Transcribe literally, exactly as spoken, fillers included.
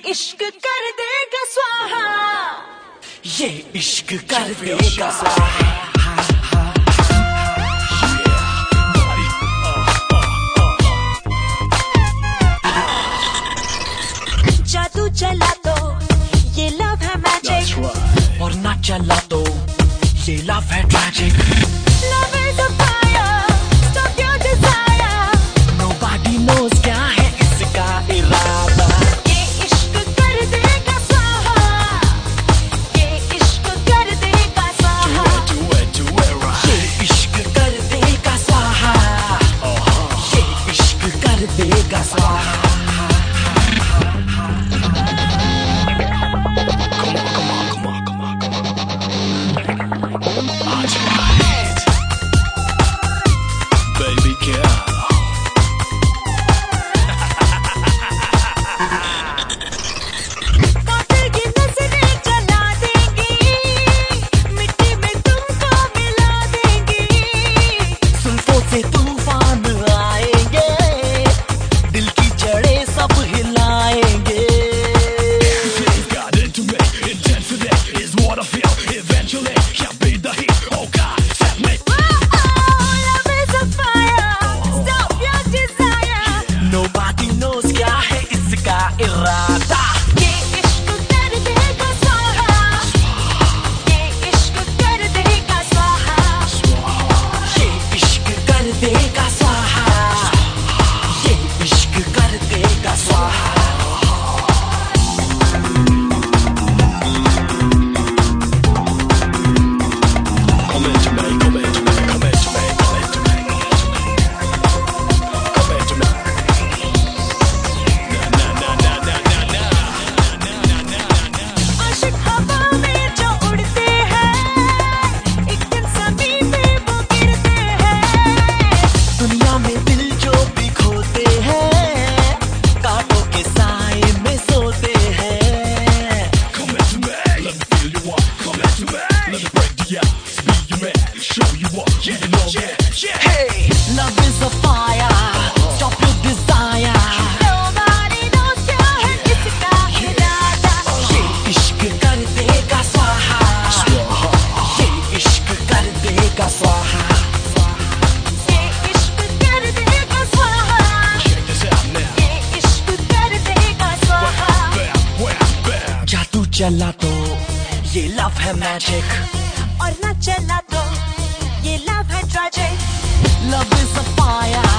इश्क कर देगा स्वाहा, ये इश्क कर देगा स्वाहा। जादू चला तो ये लव है मैजिक, और ना चला तो ये लव है tragic. Love is a fire, stop your desire, nobody knows क्या है इसका इरादा। ये इश्क कर देगा स्वाहा, ये इश्क कर देगा स्वाहा, ये इश्क कर देगा स्वाहा, ये इश्क कर देगा स्वाहा। Baby girl, कातिल की नजरें जला देंगी, मिट्टी में तुमको मिला देंगी। जुल्फों से तूफान आएंगे, दिल की जड़ें सब हिलाएंगे। you've got into me, intensity is what I feel. Eventually, can't be the heat. Oh God, set me. Love is a fire, stop your desire, Nobody knows क्या है इसका इरादा। ये इश्क कर देगा स्वाहा, ये इश्क कर देगा स्वाहा, ये इश्क कर देगा स्वाहा, ये इश्क कर देगा स्वाहा। Come into me, come into me, come into me, come into me, come into me. Na na na na na na na. आशिक हवा में जो उड़ते हैं, एक दिन ज़मीन पे वो गिरते हैं। दुनिया में दिल जो भी खोते हैं, कांटों के साए में सोते हैं। Come into me, let me feel you up. Come into me, let me break the ice, be your man, show you what you know. Yeah, yeah. Hey, love is a fire, stop your desire। Nobody knows क्या है इसका इरादा, ये इश्क कर देगा स्वाहा, ये इश्क कर देगा स्वाहा। ये इश्क कर देगा स्वाहा, Check this out now. ये इश्क कर देगा स्वाहा। Bam, wham, bam. जादू चला तो ये लव है मैजिक, और न चला तो ये लव है tragic. love is a fire,